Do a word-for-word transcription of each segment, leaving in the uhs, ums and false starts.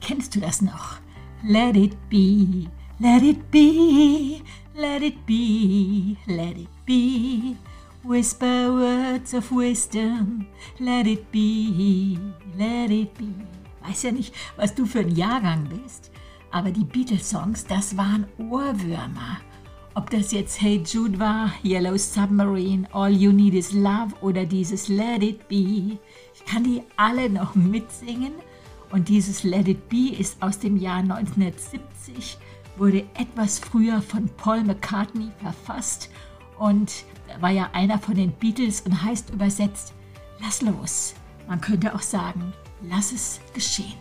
Kennst du das noch? Let it be, let it be, let it be, let it be. Whisper words of wisdom, let it be, let it be. Weiß ja nicht, was du für ein Jahrgang bist, aber die Beatles-Songs, das waren Ohrwürmer. Ob das jetzt Hey Jude war, Yellow Submarine, All You Need Is Love oder dieses Let It Be. Ich kann die alle noch mitsingen und dieses Let It Be ist aus dem Jahr neunzehnhundertsiebzig, wurde etwas früher von Paul McCartney verfasst und war ja einer von den Beatles und heißt übersetzt, lass los. Man könnte auch sagen, lass es geschehen.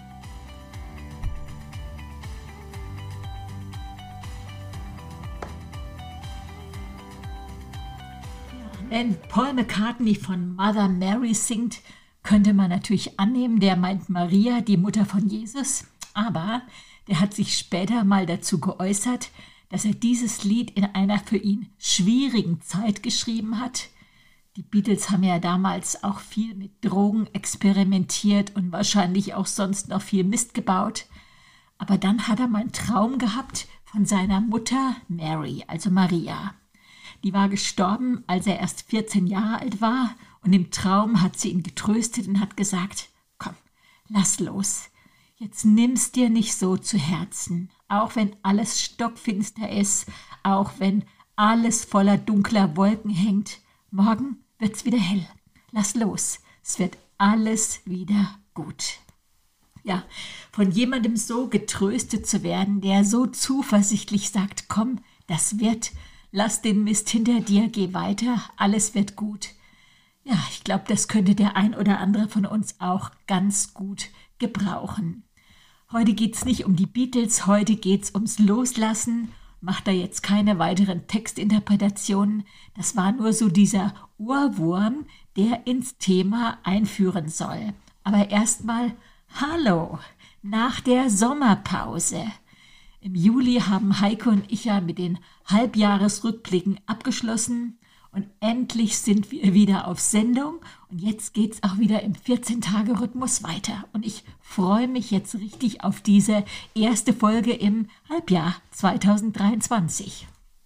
Wenn Paul McCartney von Mother Mary singt, könnte man natürlich annehmen, der meint Maria, die Mutter von Jesus. Aber der hat sich später mal dazu geäußert, dass er dieses Lied in einer für ihn schwierigen Zeit geschrieben hat. Die Beatles haben ja damals auch viel mit Drogen experimentiert und wahrscheinlich auch sonst noch viel Mist gebaut. Aber dann hat er mal einen Traum gehabt von seiner Mutter Mary, also Maria. Die war gestorben, als er erst vierzehn Jahre alt war und im Traum hat sie ihn getröstet und hat gesagt, komm, lass los, jetzt nimm's dir nicht so zu Herzen, auch wenn alles stockfinster ist, auch wenn alles voller dunkler Wolken hängt, morgen wird's wieder hell, lass los, es wird alles wieder gut. Ja, von jemandem so getröstet zu werden, der so zuversichtlich sagt, komm, das wird lass den Mist hinter dir, geh weiter, alles wird gut. Ja, ich glaube, das könnte der ein oder andere von uns auch ganz gut gebrauchen. Heute geht es nicht um die Beatles, heute geht es ums Loslassen. Mach da jetzt keine weiteren Textinterpretationen. Das war nur so dieser Ohrwurm, der ins Thema einführen soll. Aber erstmal Hallo, nach der Sommerpause. Im Juli haben Heike und ich ja mit den Halbjahresrückblicken abgeschlossen und endlich sind wir wieder auf Sendung und jetzt geht es auch wieder im vierzehn-Tage-Rhythmus weiter und ich freue mich jetzt richtig auf diese erste Folge im Halbjahr zweitausenddreiundzwanzig.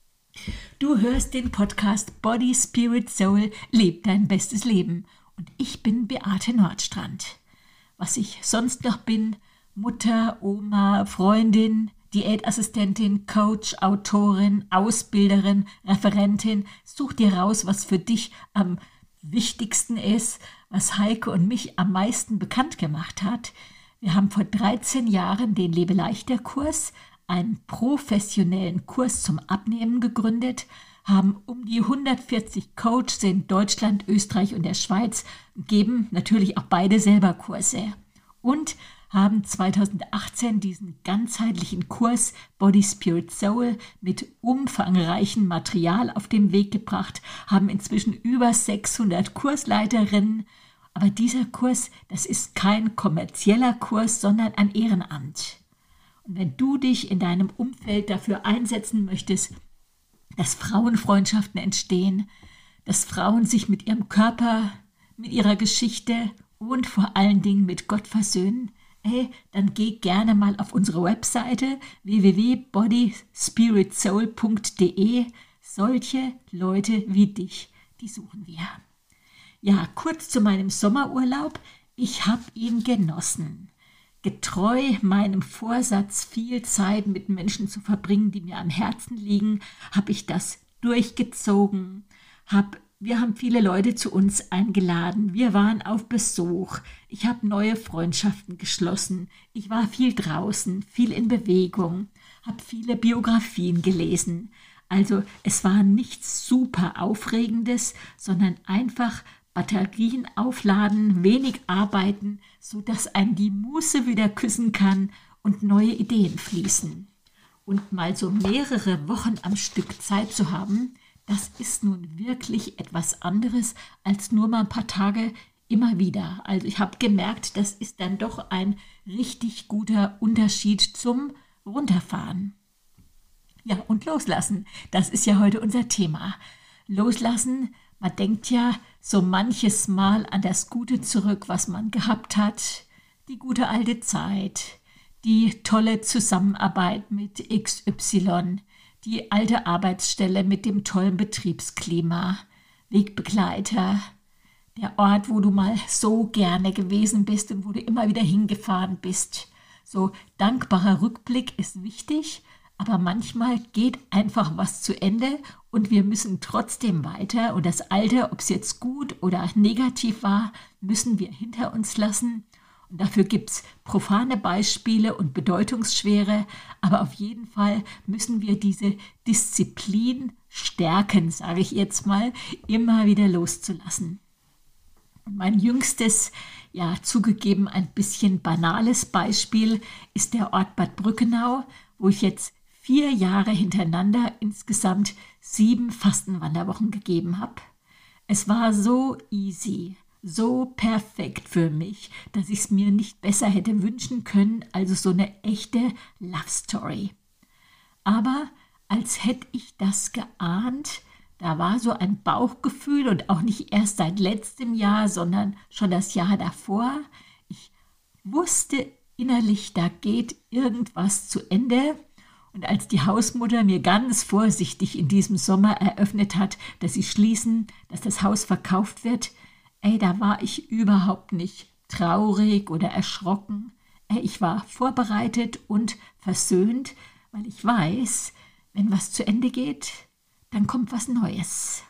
Du hörst den Podcast Body, Spirit, Soul, leb dein bestes Leben und ich bin Beate Nordstrand. Was ich sonst noch bin, Mutter, Oma, Freundin, Diätassistentin, Coach, Autorin, Ausbilderin, Referentin, such dir raus, was für dich am wichtigsten ist, was Heike und mich am meisten bekannt gemacht hat. Wir haben vor dreizehn Jahren den Lebe-Leichter-Kurs, einen professionellen Kurs zum Abnehmen gegründet, haben um die hundertvierzig Coaches in Deutschland, Österreich und der Schweiz, geben natürlich auch beide selber Kurse und haben zweitausendachtzehn diesen ganzheitlichen Kurs Body, Spirit, Soul mit umfangreichem Material auf den Weg gebracht, haben inzwischen über sechshundert Kursleiterinnen. Aber dieser Kurs, das ist kein kommerzieller Kurs, sondern ein Ehrenamt. Und wenn du dich in deinem Umfeld dafür einsetzen möchtest, dass Frauenfreundschaften entstehen, dass Frauen sich mit ihrem Körper, mit ihrer Geschichte und vor allen Dingen mit Gott versöhnen, hey, dann geh gerne mal auf unsere Webseite w w w punkt body spirit soul punkt d e. Solche Leute wie dich, die suchen wir. Ja, kurz zu meinem Sommerurlaub. Ich habe ihn genossen. Getreu meinem Vorsatz, viel Zeit mit Menschen zu verbringen, die mir am Herzen liegen, habe ich das durchgezogen, habe Wir haben viele Leute zu uns eingeladen. Wir waren auf Besuch. Ich habe neue Freundschaften geschlossen. Ich war viel draußen, viel in Bewegung, habe viele Biografien gelesen. Also es war nichts super Aufregendes, sondern einfach Batterien aufladen, wenig arbeiten, sodass einen die Muße wieder küssen kann und neue Ideen fließen. Und mal so mehrere Wochen am Stück Zeit zu haben, das ist nun wirklich etwas anderes als nur mal ein paar Tage immer wieder. Also ich habe gemerkt, das ist dann doch ein richtig guter Unterschied zum Runterfahren. Ja, und loslassen, das ist ja heute unser Thema. Loslassen, man denkt ja so manches Mal an das Gute zurück, was man gehabt hat, die gute alte Zeit, die tolle Zusammenarbeit mit X Y, die alte Arbeitsstelle mit dem tollen Betriebsklima, Wegbegleiter, der Ort, wo du mal so gerne gewesen bist und wo du immer wieder hingefahren bist. So dankbarer Rückblick ist wichtig, aber manchmal geht einfach was zu Ende und wir müssen trotzdem weiter. Und das Alte, ob es jetzt gut oder negativ war, müssen wir hinter uns lassen. Und dafür gibt es profane Beispiele und bedeutungsschwere, aber auf jeden Fall müssen wir diese Disziplin stärken, sage ich jetzt mal, immer wieder loszulassen. Und mein jüngstes, ja zugegeben ein bisschen banales Beispiel ist der Ort Bad Brückenau, wo ich jetzt vier Jahre hintereinander insgesamt sieben Fastenwanderwochen gegeben habe. Es war so easy, so perfekt für mich, dass ich es mir nicht besser hätte wünschen können, also so eine echte Love Story. Aber als hätte ich das geahnt, da war so ein Bauchgefühl und auch nicht erst seit letztem Jahr, sondern schon das Jahr davor. Ich wusste innerlich, da geht irgendwas zu Ende. Und als die Hausmutter mir ganz vorsichtig in diesem Sommer eröffnet hat, dass sie schließen, dass das Haus verkauft wird, ey, da war ich überhaupt nicht traurig oder erschrocken. Ey, ich war vorbereitet und versöhnt, weil ich weiß, wenn was zu Ende geht, dann kommt was Neues.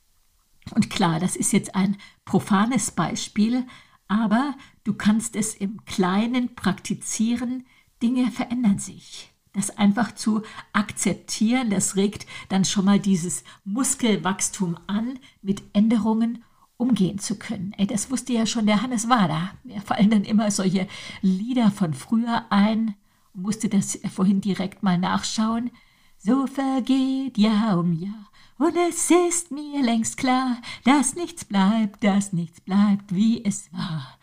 Und klar, das ist jetzt ein profanes Beispiel, aber du kannst es im Kleinen praktizieren, Dinge verändern sich. Das einfach zu akzeptieren, das regt dann schon mal dieses Muskelwachstum an, mit Änderungen umgehen zu können. Ey, das wusste ja schon der Hannes Wader. Mir fallen dann immer solche Lieder von früher ein, musste das vorhin direkt mal nachschauen. So vergeht Jahr um Jahr und es ist mir längst klar, dass nichts bleibt, dass nichts bleibt, wie es war.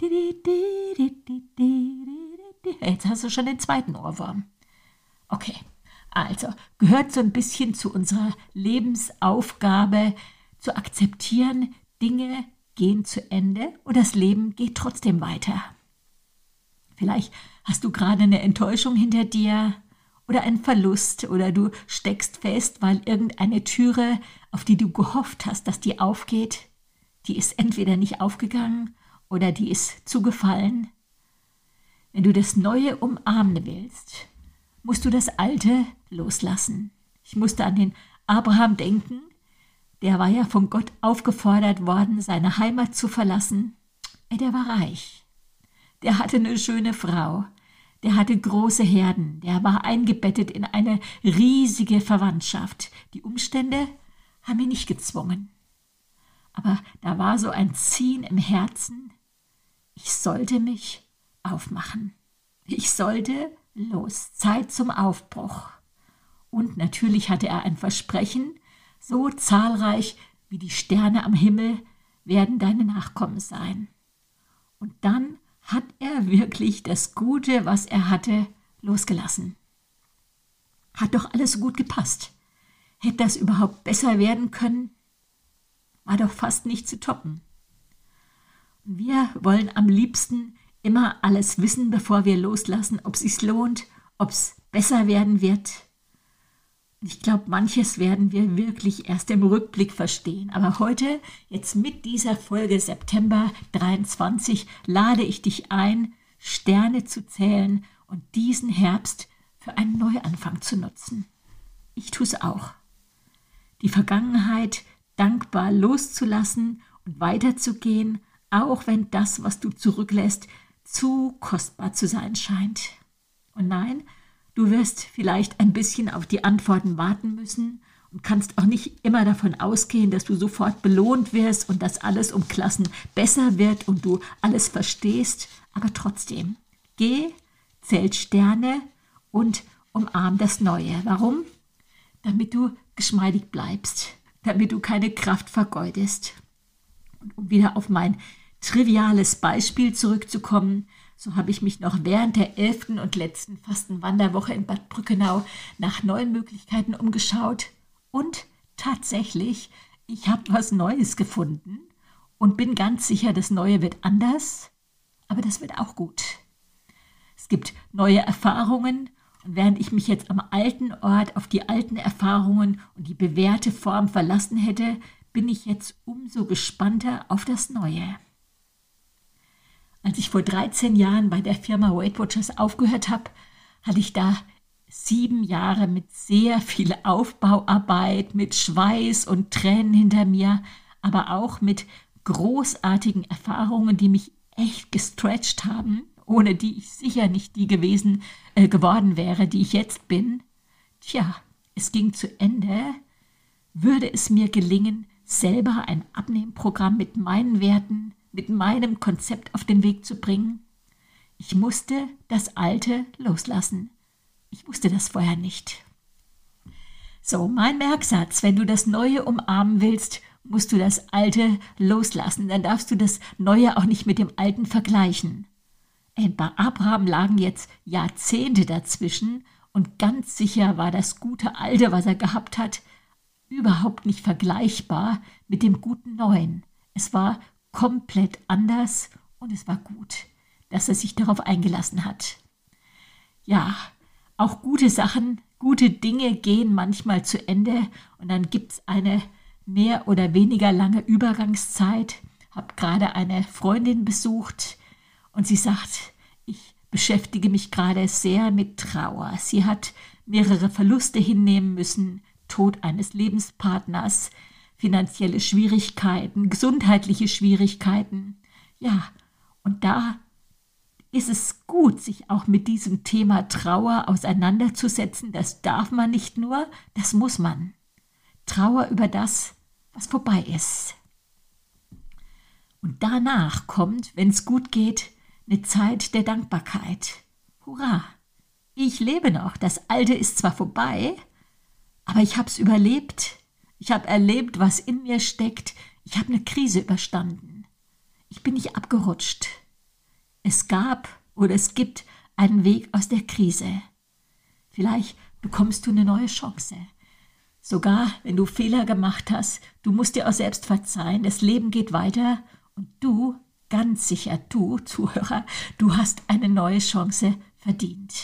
Jetzt hast du schon den zweiten Ohrwurm. Okay, also gehört so ein bisschen zu unserer Lebensaufgabe, zu akzeptieren, Dinge gehen zu Ende und das Leben geht trotzdem weiter. Vielleicht hast du gerade eine Enttäuschung hinter dir oder einen Verlust oder du steckst fest, weil irgendeine Türe, auf die du gehofft hast, dass die aufgeht, die ist entweder nicht aufgegangen oder die ist zugefallen. Wenn du das Neue umarmen willst, musst du das Alte loslassen. Ich musste an den Abraham denken, der war ja von Gott aufgefordert worden, seine Heimat zu verlassen. Der war reich, der hatte eine schöne Frau, der hatte große Herden, der war eingebettet in eine riesige Verwandtschaft. Die Umstände haben ihn nicht gezwungen. Aber da war so ein Ziehen im Herzen, ich sollte mich aufmachen. Ich sollte los, Zeit zum Aufbruch. Und natürlich hatte er ein Versprechen, so zahlreich wie die Sterne am Himmel werden deine Nachkommen sein. Und dann hat er wirklich das Gute, was er hatte, losgelassen. Hat doch alles so gut gepasst. Hätte das überhaupt besser werden können? War doch fast nicht zu toppen. Und wir wollen am liebsten immer alles wissen, bevor wir loslassen, ob es sich lohnt, ob es besser werden wird. Ich glaube, manches werden wir wirklich erst im Rückblick verstehen. Aber heute, jetzt mit dieser Folge September dreiundzwanzig, lade ich dich ein, Sterne zu zählen und diesen Herbst für einen Neuanfang zu nutzen. Ich tue es auch. Die Vergangenheit dankbar loszulassen und weiterzugehen, auch wenn das, was du zurücklässt, zu kostbar zu sein scheint. Und nein, du wirst vielleicht ein bisschen auf die Antworten warten müssen und kannst auch nicht immer davon ausgehen, dass du sofort belohnt wirst und dass alles um Klassen besser wird und du alles verstehst. Aber trotzdem, geh, zähl Sterne und umarm das Neue. Warum? Damit du geschmeidig bleibst, damit du keine Kraft vergeudest. Und um wieder auf mein triviales Beispiel zurückzukommen, so habe ich mich noch während der elften und letzten Fastenwanderwoche in Bad Brückenau nach neuen Möglichkeiten umgeschaut und tatsächlich, ich habe was Neues gefunden und bin ganz sicher, das Neue wird anders, aber das wird auch gut. Es gibt neue Erfahrungen und während ich mich jetzt am alten Ort auf die alten Erfahrungen und die bewährte Form verlassen hätte, bin ich jetzt umso gespannter auf das Neue. Als ich vor dreizehn Jahren bei der Firma Weight Watchers aufgehört habe, hatte ich da sieben Jahre mit sehr viel Aufbauarbeit, mit Schweiß und Tränen hinter mir, aber auch mit großartigen Erfahrungen, die mich echt gestretcht haben, ohne die ich sicher nicht die gewesen äh, geworden wäre, die ich jetzt bin. Tja, es ging zu Ende. Würde es mir gelingen, selber ein Abnehmprogramm mit meinen Werten, mit meinem Konzept auf den Weg zu bringen? Ich musste das Alte loslassen. Ich wusste das vorher nicht. So, mein Merksatz: Wenn du das Neue umarmen willst, musst du das Alte loslassen. Dann darfst du das Neue auch nicht mit dem Alten vergleichen. Ey, bei Abraham lagen jetzt Jahrzehnte dazwischen und ganz sicher war das gute Alte, was er gehabt hat, überhaupt nicht vergleichbar mit dem guten Neuen. Es war komplett anders und es war gut, dass er sich darauf eingelassen hat. Ja, auch gute Sachen, gute Dinge gehen manchmal zu Ende und dann gibt es eine mehr oder weniger lange Übergangszeit. Ich habe gerade eine Freundin besucht und sie sagt, ich beschäftige mich gerade sehr mit Trauer. Sie hat mehrere Verluste hinnehmen müssen, Tod eines Lebenspartners, finanzielle Schwierigkeiten, gesundheitliche Schwierigkeiten. Ja, und da ist es gut, sich auch mit diesem Thema Trauer auseinanderzusetzen. Das darf man nicht nur, das muss man. Trauer über das, was vorbei ist. Und danach kommt, wenn es gut geht, eine Zeit der Dankbarkeit. Hurra! Ich lebe noch. Das Alte ist zwar vorbei, aber ich habe es überlebt. Ich habe erlebt, was in mir steckt. Ich habe eine Krise überstanden. Ich bin nicht abgerutscht. Es gab oder es gibt einen Weg aus der Krise. Vielleicht bekommst du eine neue Chance. Sogar wenn du Fehler gemacht hast, du musst dir auch selbst verzeihen. Das Leben geht weiter und du, ganz sicher du, Zuhörer, du hast eine neue Chance verdient.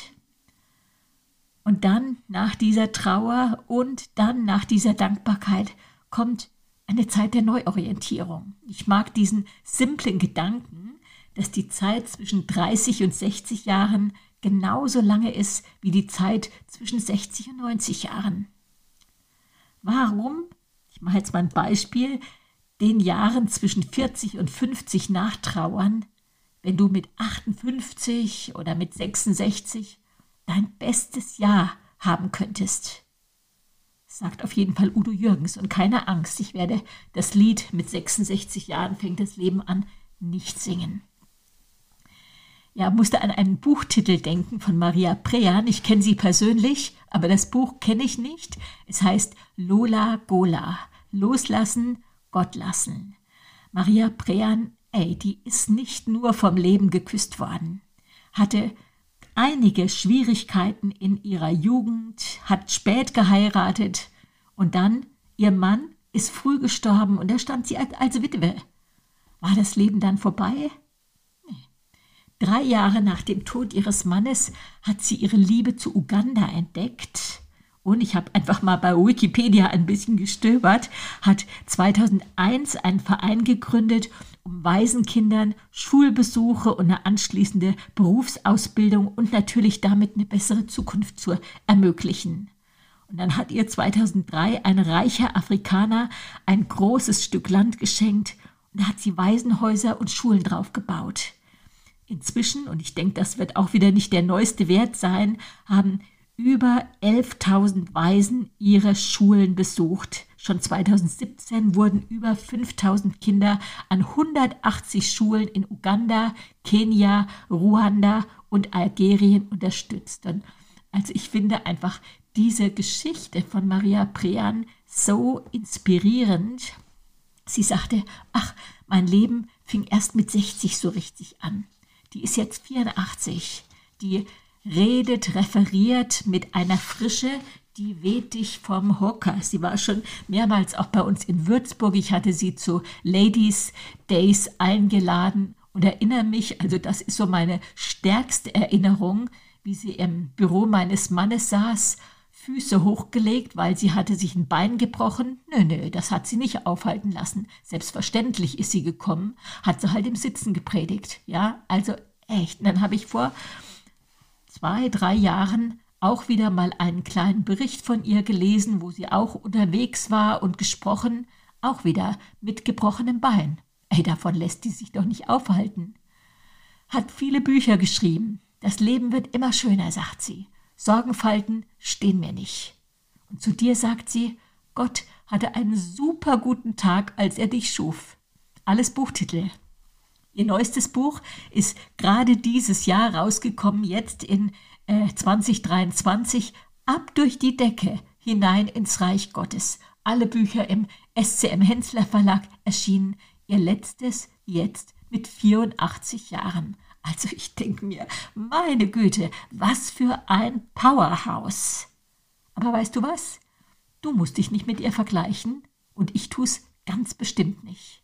Und dann nach dieser Trauer und dann nach dieser Dankbarkeit kommt eine Zeit der Neuorientierung. Ich mag diesen simplen Gedanken, dass die Zeit zwischen dreißig und sechzig Jahren genauso lange ist wie die Zeit zwischen sechzig und neunzig Jahren. Warum, ich mache jetzt mal ein Beispiel, den Jahren zwischen vierzig und fünfzig nachtrauern, wenn du mit achtundfünfzig oder mit sechsundsechzig dein bestes Jahr haben könntest? Sagt auf jeden Fall Udo Jürgens. Und keine Angst, ich werde das Lied mit sechsundsechzig Jahren fängt das Leben an nicht singen. Ja, musste an einen Buchtitel denken von Maria Prean. Ich kenne sie persönlich, aber das Buch kenne ich nicht. Es heißt Lola Gola. Loslassen, Gott lassen. Maria Prean, ey, die ist nicht nur vom Leben geküsst worden. Hatte einige Schwierigkeiten in ihrer Jugend, hat spät geheiratet und dann, ihr Mann ist früh gestorben und da stand sie als, als Witwe. War das Leben dann vorbei? Drei Jahre nach dem Tod ihres Mannes hat sie ihre Liebe zu Uganda entdeckt. Und ich habe einfach mal bei Wikipedia ein bisschen gestöbert, hat zweitausendeins einen Verein gegründet, um Waisenkindern Schulbesuche und eine anschließende Berufsausbildung und natürlich damit eine bessere Zukunft zu ermöglichen. Und dann hat ihr zweitausenddrei ein reicher Afrikaner ein großes Stück Land geschenkt und da hat sie Waisenhäuser und Schulen drauf gebaut. Inzwischen, und ich denke, das wird auch wieder nicht der neueste Wert sein, haben über elftausend Waisen ihre Schulen besucht. Schon zweitausendsiebzehn wurden über fünftausend Kinder an hundertachtzig Schulen in Uganda, Kenia, Ruanda und Algerien unterstützt. Und also ich finde einfach diese Geschichte von Maria Prean so inspirierend. Sie sagte, ach, mein Leben fing erst mit sechzig so richtig an. Die ist jetzt vierundachtzig. Die redet, referiert mit einer Frische, die weht dich vom Hocker. Sie war schon mehrmals auch bei uns in Würzburg. Ich hatte sie zu Ladies Days eingeladen und erinnere mich, also das ist so meine stärkste Erinnerung, wie sie im Büro meines Mannes saß, Füße hochgelegt, weil sie hatte sich ein Bein gebrochen. Nö, nö, das hat sie nicht aufhalten lassen. Selbstverständlich ist sie gekommen, hat sie halt im Sitzen gepredigt. Ja, also echt. Und dann habe ich vor zwei, drei Jahren auch wieder mal einen kleinen Bericht von ihr gelesen, wo sie auch unterwegs war und gesprochen, auch wieder mit gebrochenem Bein. Ey, davon lässt die sich doch nicht aufhalten. Hat viele Bücher geschrieben. Das Leben wird immer schöner, sagt sie. Sorgenfalten stehen mir nicht. Und zu dir sagt sie, Gott hatte einen super guten Tag, als er dich schuf. Alles Buchtitel. Ihr neuestes Buch ist gerade dieses Jahr rausgekommen, jetzt in äh, zwanzig dreiundzwanzig, Ab durch die Decke, hinein ins Reich Gottes. Alle Bücher im S C M Hensler Verlag erschienen. Ihr letztes jetzt mit vierundachtzig Jahren. Also ich denke mir, meine Güte, was für ein Powerhouse. Aber weißt du was? Du musst dich nicht mit ihr vergleichen und ich tue es ganz bestimmt nicht.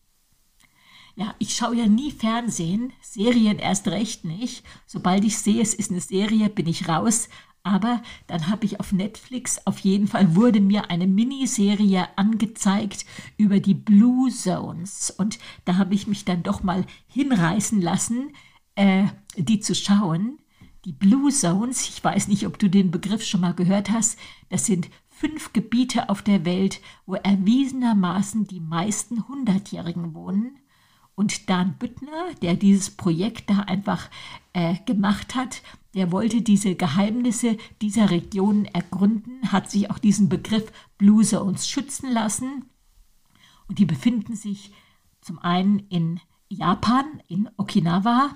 Ja, ich schaue ja nie Fernsehen, Serien erst recht nicht. Sobald ich sehe, es ist eine Serie, bin ich raus. Aber dann habe ich auf Netflix, auf jeden Fall wurde mir eine Miniserie angezeigt über die Blue Zones. Und da habe ich mich dann doch mal hinreißen lassen, äh, die zu schauen. Die Blue Zones, ich weiß nicht, ob du den Begriff schon mal gehört hast, das sind fünf Gebiete auf der Welt, wo erwiesenermaßen die meisten Hundertjährigen wohnen. Und Dan Büttner, der dieses Projekt da einfach äh, gemacht hat, der wollte diese Geheimnisse dieser Regionen ergründen, hat sich auch diesen Begriff Blue Zones schützen lassen. Und die befinden sich zum einen in Japan, in Okinawa,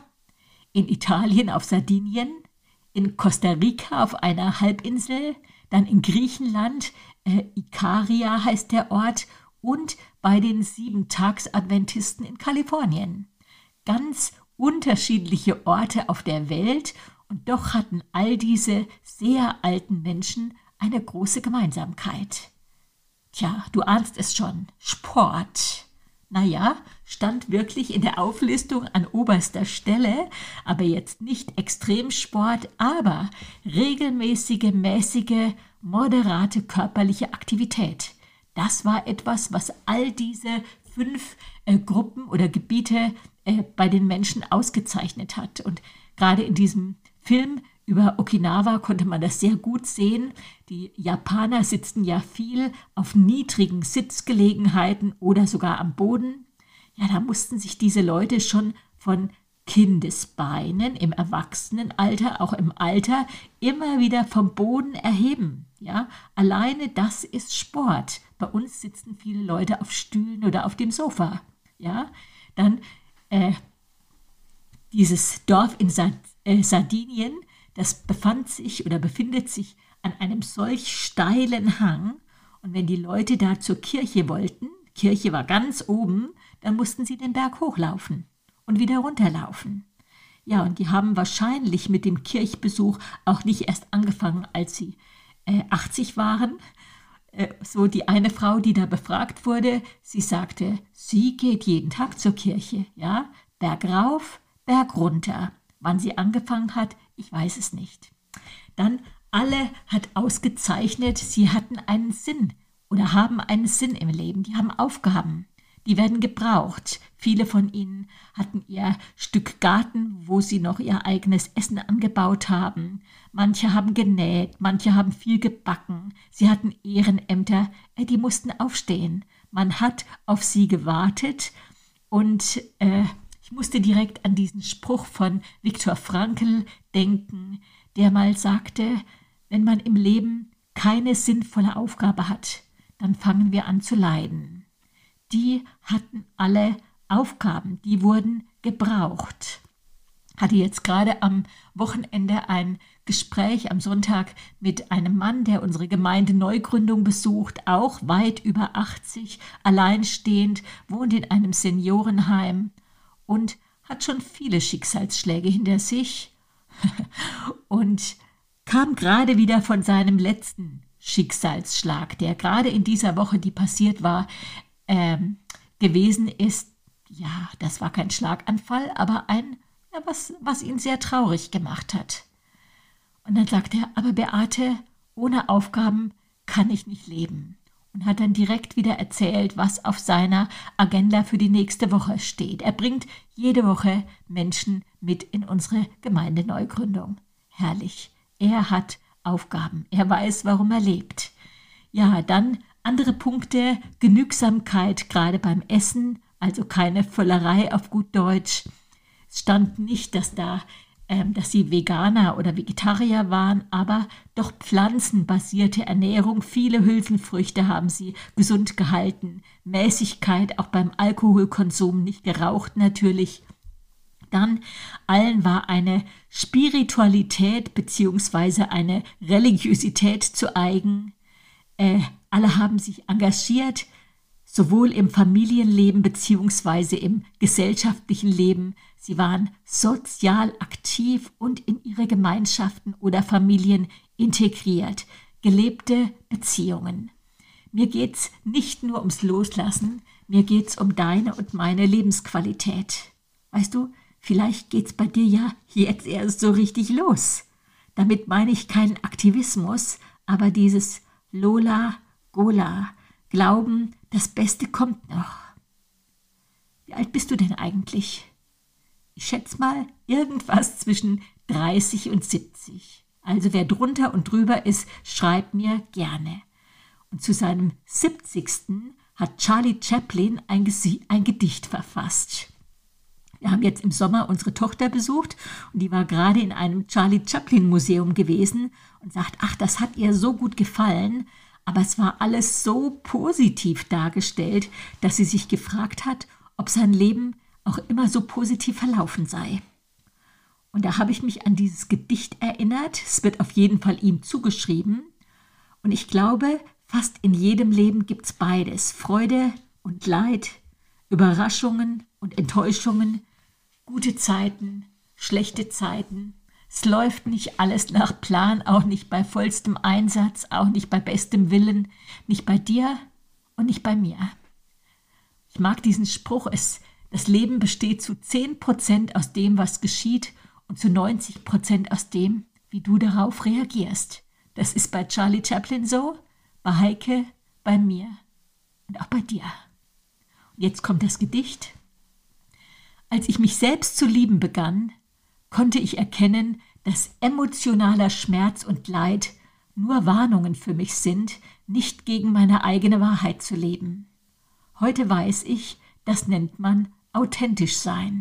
in Italien auf Sardinien, in Costa Rica auf einer Halbinsel, dann in Griechenland, äh, Ikaria heißt der Ort, und bei den Sieben-Tags-Adventisten in Kalifornien. Ganz unterschiedliche Orte auf der Welt und doch hatten all diese sehr alten Menschen eine große Gemeinsamkeit. Tja, du ahnst es schon, Sport. Naja, stand wirklich in der Auflistung an oberster Stelle, aber jetzt nicht Extremsport, aber regelmäßige, mäßige, moderate körperliche Aktivität. Das war etwas, was all diese fünf äh, Gruppen oder Gebiete äh, bei den Menschen ausgezeichnet hat. Und gerade in diesem Film über Okinawa konnte man das sehr gut sehen. Die Japaner sitzen ja viel auf niedrigen Sitzgelegenheiten oder sogar am Boden. Ja, da mussten sich diese Leute schon von Kindesbeinen im Erwachsenenalter, auch im Alter, immer wieder vom Boden erheben. Ja, alleine das ist Sport. Bei uns sitzen viele Leute auf Stühlen oder auf dem Sofa. Ja, dann äh, dieses Dorf in Sard äh, Sardinien, das befand sich oder befindet sich an einem solch steilen Hang. Und wenn die Leute da zur Kirche wollten, Kirche war ganz oben, dann mussten sie den Berg hochlaufen und wieder runterlaufen. Ja, und die haben wahrscheinlich mit dem Kirchbesuch auch nicht erst angefangen, als sie äh, achtzig waren. Äh, so die eine Frau, die da befragt wurde, sie sagte, sie geht jeden Tag zur Kirche, ja, Berg rauf, Berg runter. Wann sie angefangen hat, ich weiß es nicht. Dann alle hat ausgezeichnet, sie hatten einen Sinn oder haben einen Sinn im Leben, die haben Aufgaben. Die werden gebraucht. Viele von ihnen hatten ihr Stück Garten, wo sie noch ihr eigenes Essen angebaut haben. Manche haben genäht, manche haben viel gebacken. Sie hatten Ehrenämter, die mussten aufstehen. Man hat auf sie gewartet und äh, ich musste direkt an diesen Spruch von Viktor Frankl denken, der mal sagte, wenn man im Leben keine sinnvolle Aufgabe hat, dann fangen wir an zu leiden. Die hatten alle Aufgaben, die wurden gebraucht. Hatte jetzt gerade am Wochenende ein Gespräch am Sonntag mit einem Mann, der unsere Gemeinde Neugründung besucht, auch weit über achtzig, alleinstehend, wohnt in einem Seniorenheim und hat schon viele Schicksalsschläge hinter sich und kam gerade wieder von seinem letzten Schicksalsschlag, der gerade in dieser Woche, die passiert war, ähm, gewesen ist. Ja, das war kein Schlaganfall, aber ein, ja, was, was ihn sehr traurig gemacht hat. Und dann sagt er, aber Beate, ohne Aufgaben kann ich nicht leben. Und hat dann direkt wieder erzählt, was auf seiner Agenda für die nächste Woche steht. Er bringt jede Woche Menschen mit in unsere Gemeindeneugründung. Herrlich. Er hat Aufgaben. Er weiß, warum er lebt. Ja, dann andere Punkte, Genügsamkeit, gerade beim Essen, also keine Völlerei auf gut Deutsch. Es stand nicht, dass da ähm, dass sie Veganer oder Vegetarier waren, aber doch pflanzenbasierte Ernährung. Viele Hülsenfrüchte haben sie gesund gehalten. Mäßigkeit, auch beim Alkoholkonsum, nicht geraucht natürlich. Dann allen war eine Spiritualität bzw. eine Religiosität zu eigen. Äh, alle haben sich engagiert, sowohl im Familienleben bzw. im gesellschaftlichen Leben. Sie waren sozial aktiv und in ihre Gemeinschaften oder Familien integriert. Gelebte Beziehungen. Mir geht's nicht nur ums Loslassen, mir geht's um deine und meine Lebensqualität. Weißt du, vielleicht geht's bei dir ja jetzt erst so richtig los. Damit meine ich keinen Aktivismus, aber dieses Lola, Gola, Glauben, das Beste kommt noch. Wie alt bist du denn eigentlich? Ich schätze mal irgendwas zwischen dreißig und siebzig. Also wer drunter und drüber ist, schreibt mir gerne. Und zu seinem siebzigsten hat Charlie Chaplin ein, Gesi- ein Gedicht verfasst. Wir haben jetzt im Sommer unsere Tochter besucht und die war gerade in einem Charlie Chaplin Museum gewesen und sagt, ach, das hat ihr so gut gefallen, aber es war alles so positiv dargestellt, dass sie sich gefragt hat, ob sein Leben auch immer so positiv verlaufen sei. Und da habe ich mich an dieses Gedicht erinnert. Es wird auf jeden Fall ihm zugeschrieben. Und ich glaube, fast in jedem Leben gibt es beides. Freude und Leid, Überraschungen und Enttäuschungen, gute Zeiten, schlechte Zeiten. Es läuft nicht alles nach Plan, auch nicht bei vollstem Einsatz, auch nicht bei bestem Willen, nicht bei dir und nicht bei mir. Ich mag diesen Spruch, es, das Leben besteht zu zehn Prozent aus dem, was geschieht und zu neunzig Prozent aus dem, wie du darauf reagierst. Das ist bei Charlie Chaplin so, bei Heike, bei mir und auch bei dir. Und jetzt kommt das Gedicht. Als ich mich selbst zu lieben begann, konnte ich erkennen, dass emotionaler Schmerz und Leid nur Warnungen für mich sind, nicht gegen meine eigene Wahrheit zu leben. Heute weiß ich, das nennt man authentisch sein.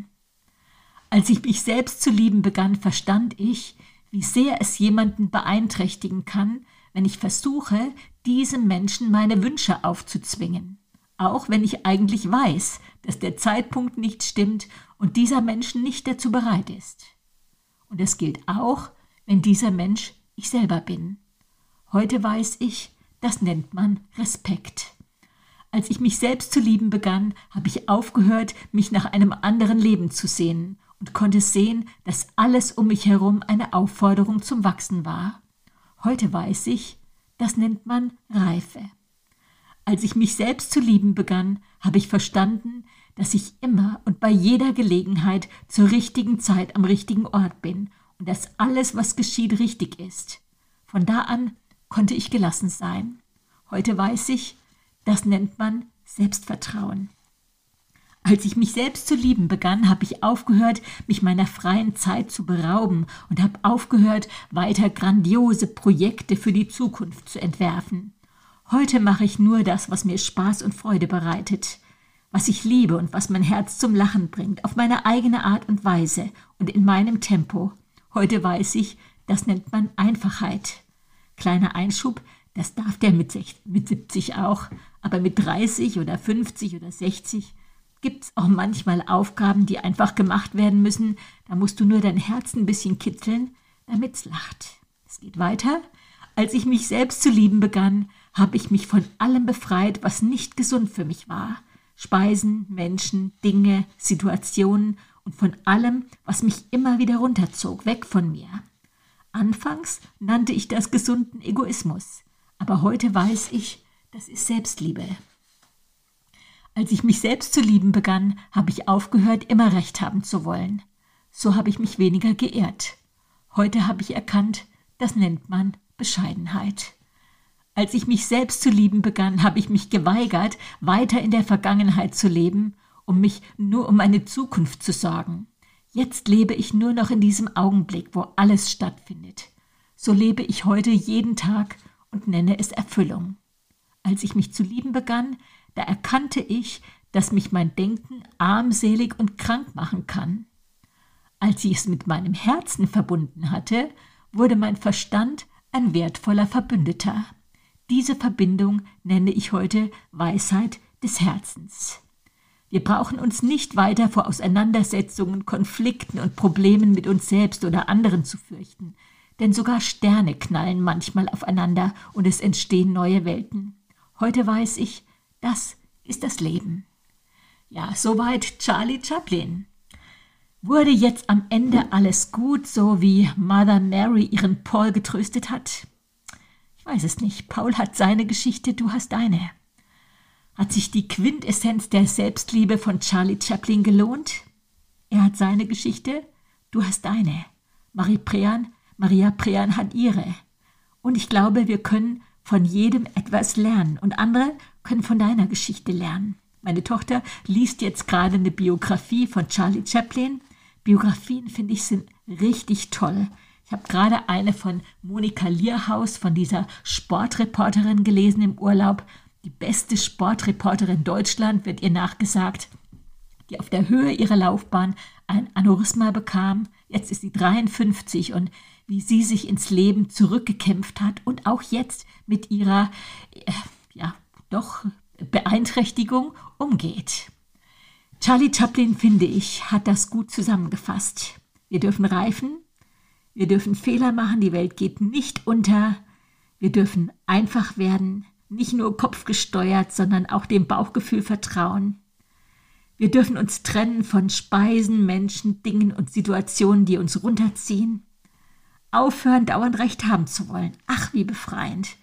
Als ich mich selbst zu lieben begann, verstand ich, wie sehr es jemanden beeinträchtigen kann, wenn ich versuche, diesem Menschen meine Wünsche aufzuzwingen. Auch wenn ich eigentlich weiß, dass der Zeitpunkt nicht stimmt und dieser Mensch nicht dazu bereit ist. Und es gilt auch, wenn dieser Mensch ich selber bin. Heute weiß ich, das nennt man Respekt. Als ich mich selbst zu lieben begann, habe ich aufgehört, mich nach einem anderen Leben zu sehnen und konnte sehen, dass alles um mich herum eine Aufforderung zum Wachsen war. Heute weiß ich, das nennt man Reife. Als ich mich selbst zu lieben begann, habe ich verstanden, dass ich immer und bei jeder Gelegenheit zur richtigen Zeit am richtigen Ort bin und dass alles, was geschieht, richtig ist. Von da an konnte ich gelassen sein. Heute weiß ich, das nennt man Selbstvertrauen. Als ich mich selbst zu lieben begann, habe ich aufgehört, mich meiner freien Zeit zu berauben und habe aufgehört, weiter grandiose Projekte für die Zukunft zu entwerfen. Heute mache ich nur das, was mir Spaß und Freude bereitet, was ich liebe und was mein Herz zum Lachen bringt, auf meine eigene Art und Weise und in meinem Tempo. Heute weiß ich, das nennt man Einfachheit. Kleiner Einschub, das darf der mit siebzig auch, aber mit dreißig oder fünfzig oder sechzig gibt es auch manchmal Aufgaben, die einfach gemacht werden müssen. Da musst du nur dein Herz ein bisschen kitzeln, damit es lacht. Es geht weiter. Als ich mich selbst zu lieben begann, habe ich mich von allem befreit, was nicht gesund für mich war. Speisen, Menschen, Dinge, Situationen und von allem, was mich immer wieder runterzog, weg von mir. Anfangs nannte ich das gesunden Egoismus, aber heute weiß ich, das ist Selbstliebe. Als ich mich selbst zu lieben begann, habe ich aufgehört, immer Recht haben zu wollen. So habe ich mich weniger geehrt. Heute habe ich erkannt, das nennt man Bescheidenheit. Als ich mich selbst zu lieben begann, habe ich mich geweigert, weiter in der Vergangenheit zu leben, um mich nur um meine Zukunft zu sorgen. Jetzt lebe ich nur noch in diesem Augenblick, wo alles stattfindet. So lebe ich heute jeden Tag und nenne es Erfüllung. Als ich mich zu lieben begann, da erkannte ich, dass mich mein Denken armselig und krank machen kann. Als ich es mit meinem Herzen verbunden hatte, wurde mein Verstand ein wertvoller Verbündeter. Diese Verbindung nenne ich heute Weisheit des Herzens. Wir brauchen uns nicht weiter vor Auseinandersetzungen, Konflikten und Problemen mit uns selbst oder anderen zu fürchten, denn sogar Sterne knallen manchmal aufeinander und es entstehen neue Welten. Heute weiß ich, das ist das Leben. Ja, soweit Charlie Chaplin. Wurde jetzt am Ende alles gut, so wie Mother Mary ihren Paul getröstet hat? Ich weiß es nicht. Paul hat seine Geschichte, du hast deine. Hat sich die Quintessenz der Selbstliebe von Charlie Chaplin gelohnt? Er hat seine Geschichte, du hast deine. Marie Prean, Maria Prean hat ihre. Und ich glaube, wir können von jedem etwas lernen und andere können von deiner Geschichte lernen. Meine Tochter liest jetzt gerade eine Biografie von Charlie Chaplin. Biografien, finde ich, sind richtig toll. Ich habe gerade eine von Monika Lierhaus, von dieser Sportreporterin gelesen im Urlaub. Die beste Sportreporterin Deutschland, wird ihr nachgesagt, die auf der Höhe ihrer Laufbahn ein Aneurysma bekam. Jetzt ist sie dreiundfünfzig und wie sie sich ins Leben zurückgekämpft hat und auch jetzt mit ihrer, äh, ja, doch Beeinträchtigung umgeht. Charlie Chaplin, finde ich, hat das gut zusammengefasst. Wir dürfen reifen, wir dürfen Fehler machen, die Welt geht nicht unter. Wir dürfen einfach werden, nicht nur kopfgesteuert, sondern auch dem Bauchgefühl vertrauen. Wir dürfen uns trennen von Speisen, Menschen, Dingen und Situationen, die uns runterziehen. Aufhören, dauernd Recht haben zu wollen. Ach, wie befreiend.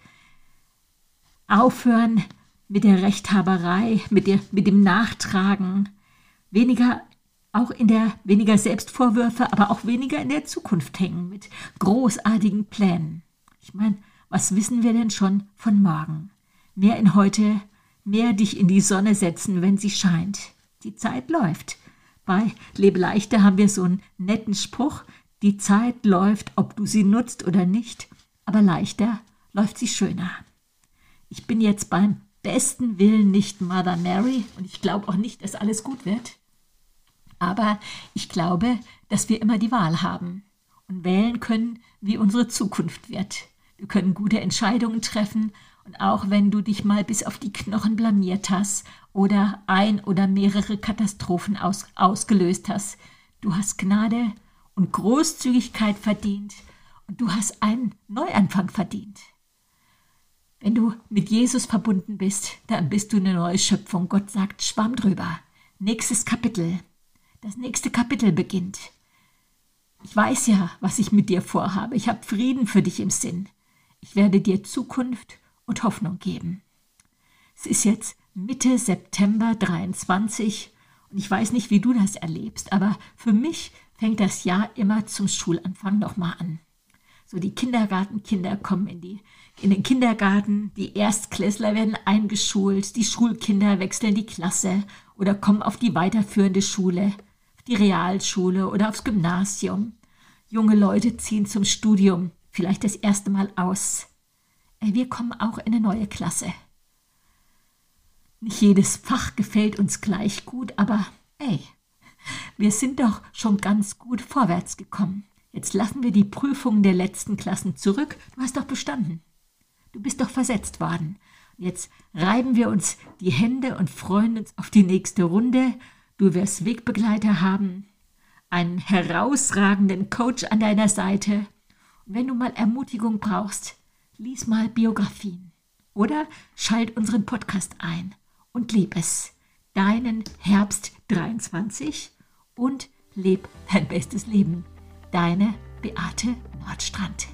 Aufhören mit der Rechthaberei, mit, der, mit dem Nachtragen. Weniger, auch in der, weniger Selbstvorwürfe, aber auch weniger in der Zukunft hängen mit großartigen Plänen. Ich meine, was wissen wir denn schon von morgen? Mehr in heute, mehr dich in die Sonne setzen, wenn sie scheint. Die Zeit läuft. Bei Lebe leichter haben wir so einen netten Spruch, die Zeit läuft, ob du sie nutzt oder nicht, aber leichter läuft sie schöner. Ich bin jetzt beim besten Willen nicht Mother Mary und ich glaube auch nicht, dass alles gut wird. Aber ich glaube, dass wir immer die Wahl haben und wählen können, wie unsere Zukunft wird. Wir können gute Entscheidungen treffen und auch wenn du dich mal bis auf die Knochen blamiert hast oder ein oder mehrere Katastrophen aus, ausgelöst hast, du hast Gnade und Großzügigkeit verdient und du hast einen Neuanfang verdient. Wenn du mit Jesus verbunden bist, dann bist du eine neue Schöpfung. Gott sagt, schwamm drüber. Nächstes Kapitel. Das nächste Kapitel beginnt. Ich weiß ja, was ich mit dir vorhabe. Ich habe Frieden für dich im Sinn. Ich werde dir Zukunft und Hoffnung geben. Es ist jetzt Mitte September dreiundzwanzig und ich weiß nicht, wie du das erlebst, aber für mich fängt das Jahr immer zum Schulanfang nochmal an. So die Kindergartenkinder kommen in, die, in den Kindergarten, die Erstklässler werden eingeschult, die Schulkinder wechseln die Klasse oder kommen auf die weiterführende Schule, auf die Realschule oder aufs Gymnasium. Junge Leute ziehen zum Studium, vielleicht das erste Mal aus. Wir kommen auch in eine neue Klasse. Nicht jedes Fach gefällt uns gleich gut, aber ey, wir sind doch schon ganz gut vorwärts gekommen. Jetzt lassen wir die Prüfungen der letzten Klassen zurück. Du hast doch bestanden. Du bist doch versetzt worden. Jetzt reiben wir uns die Hände und freuen uns auf die nächste Runde. Du wirst Wegbegleiter haben, einen herausragenden Coach an deiner Seite. Und wenn du mal Ermutigung brauchst, lies mal Biografien oder schalt unseren Podcast ein und leb es. Deinen Herbst dreiundzwanzig und leb dein bestes Leben. Deine Beate Nordstrand.